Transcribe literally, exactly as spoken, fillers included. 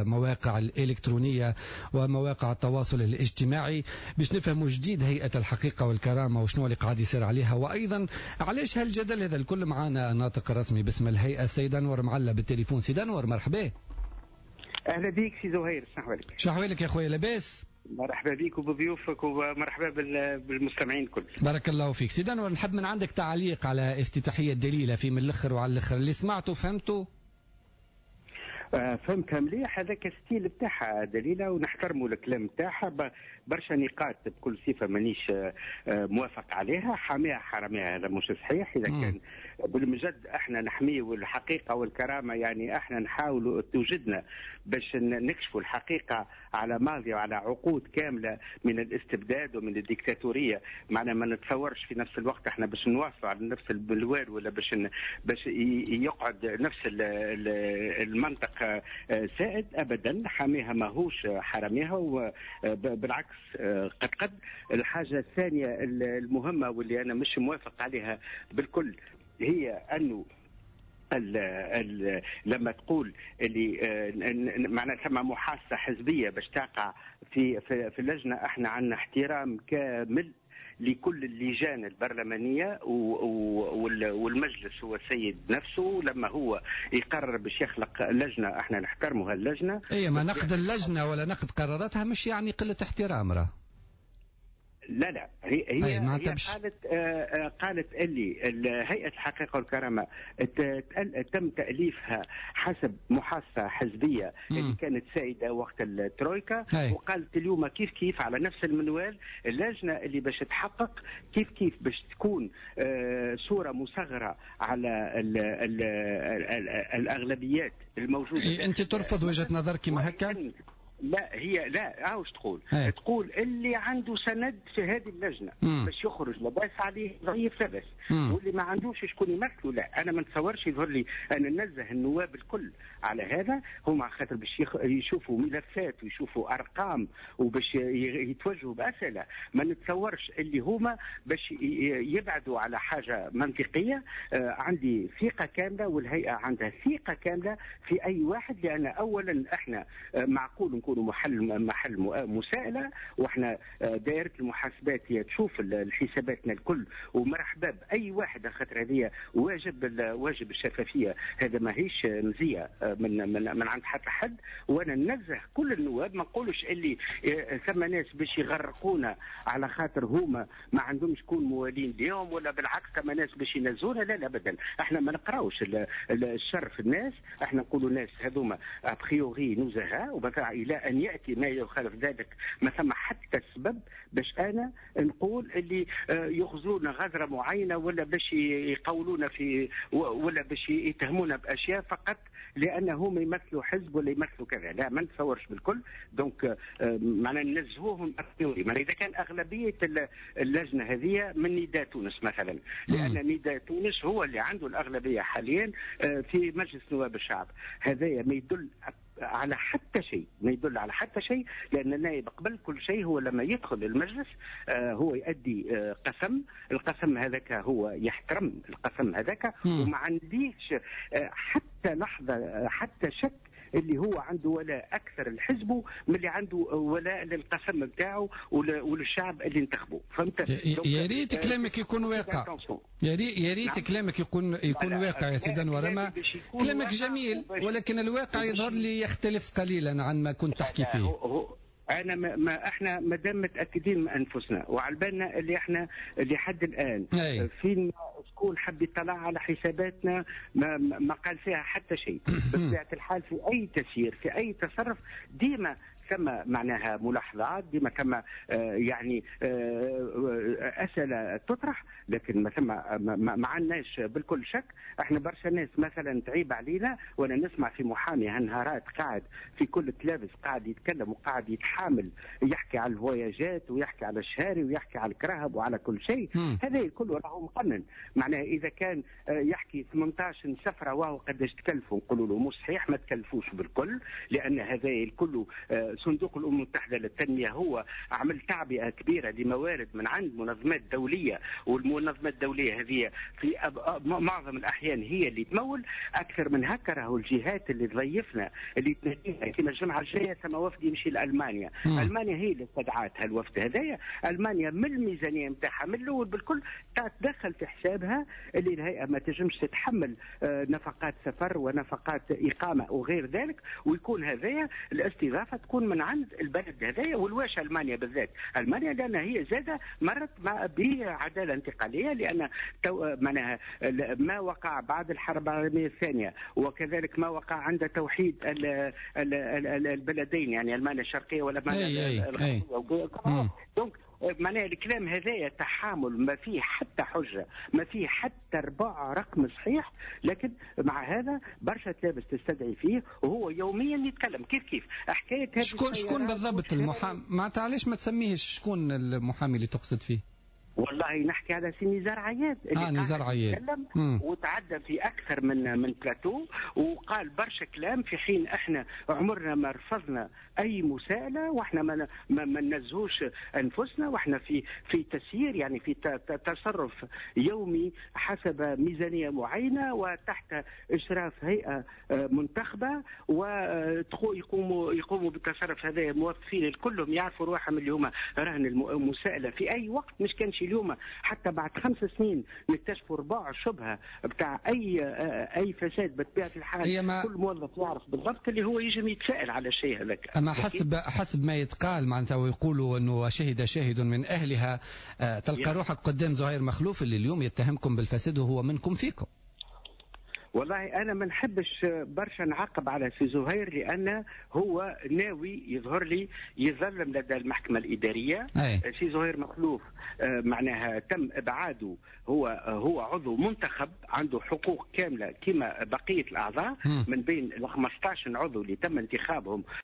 المواقع الإلكترونية ومواقع التواصل الاجتماعي باش نفهموا جديد هيئة الحقيقة والكرامة وشنو اللي قاعد يصير عليها، وأيضا علاش هالجدل هذا الكل. معنا الناطق الرسمي باسم الهيئة السيد أنور معلة بالتليفون. سيد أنور مرحبا. اهلا بيك سي زهير، شحوالك؟ شحوالك يا خويا، لاباس؟ مرحبا بيك وبضيوفك ومرحبا بالمستمعين الكل. بارك الله فيك. سيد أنور نحب من عندك تعليق على افتتاحية دليلة في من الاخر وعلى الاخر اللي سمعته فهمته؟ آه فهمتها مليح. هذاك الستيل بتاعها دليلة ونحترموا الكلام بتاعها. برشا نقاط بكل صفة مانيش آه موافق عليها. حاميها حراميها هذا مش صحيح. إذا م. كان بالمجد احنا نحميه الحقيقة والكرامة، يعني احنا نحاولوا توجدنا باش نكشفوا الحقيقة على ماضي وعلى عقود كاملة من الاستبداد ومن الديكتاتورية. معنا ما نتصورش في نفس الوقت احنا باش نواصلوا على نفس البلوار ولا باش باش يقعد نفس المنطق سائد ابدا. حاميها ماهوش حراميها، وبالعكس قد قد. الحاجة الثانية المهمة واللي انا مش موافق عليها بالكل هي انه ال ال لما تقول اللي معناتها ثم محاسة حزبية باش تقع في في, في اللجنة. احنا عندنا احترام كامل لكل اللجان البرلمانية والمجلس هو السيد نفسه لما هو يقرر باش يخلق لجنة احنا نحترمه هاللجنة. اي ما نقد اللجنة ولا نقد قراراتها مش يعني قلة احترام راه. لا لا هي هي, هي قالت آه قالت اللي هيئة الحقيقة والكرامة تم تأليفها حسب محاسة حزبية م. اللي كانت سائدة وقت الترويكا. هي. وقالت اليوم كيف كيف على نفس المنوال اللجنة اللي باش تحقق كيف كيف باش تكون آه صورة مصغرة على ال ال ال ال الأغلبيات الموجودة. أنت ترفض وجهة نظرك كما هكا؟ لا هي لا عاوش تقول هي. تقول اللي عنده سند في هذه اللجنة مم. باش يخرج لباس عليه ضعيف لباس، واللي ما عندوش شكون يمثله. لا انا ما نتصورش يظهر لي انا ننزه النواب الكل على هذا. هما خاطر باش يشوفوا ملفات ويشوفوا ارقام وباش يتوجهوا باسئله. ما نتصورش اللي هما باش يبعدوا على حاجه منطقيه. آه عندي ثقه كامله والهيئه عندها ثقه كامله في اي واحد، لان اولا احنا آه معقول نكونوا محل محل مساءله، واحنا دائره المحاسبات هي تشوف الحساباتنا الكل ومرحبا باي واحد. خاطر هذه واجب واجب الشفافيه، هذا ماهيش مزيه من من من عند حتى حد. وانا ننزه كل النواب، ما نقولش اللي ثم ناس باش يغرقونا على خاطر هما ما عندهمش شكون موالين اليوم، ولا بالعكس ثم ناس باش ينزونا. لا لا ابدا، احنا ما نقراوش الشر في الناس. احنا نقولوا ناس هذوما ابريوري نزهاء، وبتاع الى ان ياتي ما يخالف ذلك ما ثم حتى سبب باش انا نقول اللي يغزونا غزره معينه، ولا باش يقولونا في، ولا باش يتهمونا باشياء فقط لانهم يمثلوا حزب ولا يمثلوا كذا. لا ما نتصورش بالكل. دونك معنا ننزهوهم ابريوري. معنا اذا كان اغلبيه اللجنه هذه من نداء تونس مثلا، لان نداء تونس هو اللي عنده الاغلبيه حاليا في مجلس نواب الشعب. هذا ما يدل على حتى شيء، ما يدل على حتى شيء، لأن النائب قبل كل شيء هو لما يدخل المجلس آه هو يؤدي آه قسم. القسم هذاك هو يحترم القسم هذاك، وما عنديش آه حتى لحظة آه حتى شك اللي هو عنده ولاء أكثر لحزبه من اللي عنده ولاء للقسم بتاعه وللشعب اللي انتخبه. فهمت؟ يا ريت كلامك يكون واقع. يا ريت يا ريت كلامك يكون يكون لا لا واقع يا سيدي أنور. كلامك جميل ولكن الواقع يظهر لي يختلف قليلا عن ما كنت تحكي فيه. انا ما, ما احنا ما دام متاكدين من انفسنا وعلى بالنا اللي احنا لحد الان أي. فين شكون حب يطلع على حساباتنا ما, ما قال فيها حتى شيء. بطبيعه الحال في اي تسيير في اي تصرف ديما ثم معناها ملاحظات، ديما ثم آه يعني آه اسئله تطرح، لكن ما ثم ما عندناش بالكل شك. احنا برشا ناس مثلا تعيب علينا، وانا نسمع في محامي هالنهارات قاعد في كل تلابس قاعد يتكلم وقاعد يتحامل، يحكي على الفواياجات ويحكي على الشهاري ويحكي على الكرهب وعلى كل شيء. هذا كله راهو مقنن. معناها اذا كان يحكي ثمانية عشر سفره وهو قداش تكلفوا، نقولوا له مش صحيح، ما تكلفوش بالكل، لان هذا الكل صندوق الامم المتحده للتنميه هو عمل تعبئه كبيره لموارد من عند منظمات دوليه، والمنظمات الدوليه هذه في معظم الاحيان هي اللي تمول اكثر من هكا. راهو الجهات اللي تضيفنا اللي تناديها كما الجمعه الجايه ثم وفد يمشي لالمانيا، م. المانيا هي اللي استدعت هالوفد هذايا، المانيا من الميزانيه نتاعها من الاول بالكل تدخل في حسابها اللي الهيئه ما تنجمش تتحمل نفقات سفر ونفقات اقامه وغير ذلك، ويكون هذايا الاستضافه تكون من عند البلد هذايا. والواش المانيا بالذات؟ المانيا لان هي زاده مرت بعداله انتقاليه، لان معناها ما وقع بعد الحرب العالميه الثانيه وكذلك ما وقع عند توحيد البلدين، يعني المانيا الشرقيه والمانيا الغربيه. دونك معناها الكلام هذايا تحامل، ما فيه حتى حجه، ما فيه حتى ربع رقم صحيح، لكن مع هذا برشا تلابس تستدعي فيه، وهو يوميا يتكلم كيف كيف حكايه هذه. شكون شكون بالضبط المحامي؟ ما تعليش ما تسميهش شكون المحامي اللي تقصد فيه؟ والله نحكي على سي نزار عياد اللي آه نزار عياد تكلم وتعدى في اكثر من من بلاتو وقال برشا كلام، في حين احنا عمرنا ما رفضنا اي مساءله، واحنا ما ما, ما ننزهوش انفسنا، واحنا في في تسيير يعني في تصرف يومي حسب ميزانيه معينه وتحت اشراف هيئه منتخبه، ويقوموا يقوموا بالتصرف هذا موظفين كلهم يعرفوا روحهم اللي هما رهن المساءله في اي وقت، مش كانش اليوم حتى بعد خمس سنين نكتشفوا ربع شبهه بتاع اي اي فساد بطبيعه الحال. ما كل موظف يعرف بالضبط اللي هو يجب يتساءل على الشيء هذاك. اما حسب حسب ما يتقال معناتها ويقولوا انه شهد شاهد من اهلها، تلقى روحك قدام زهير مخلوف اللي اليوم يتهمكم بالفساد وهو منكم فيكم. والله أنا ما نحبش برشا نعاقب على سي زهير، لأن هو ناوي يظهر لي يظلم لدى المحكمة الإدارية. أي. سي زهير مخلوف معناها تم إبعاده، هو هو عضو منتخب عنده حقوق كاملة كما بقية الأعضاء، م. من بين ال خمسة عشر عضو اللي تم انتخابهم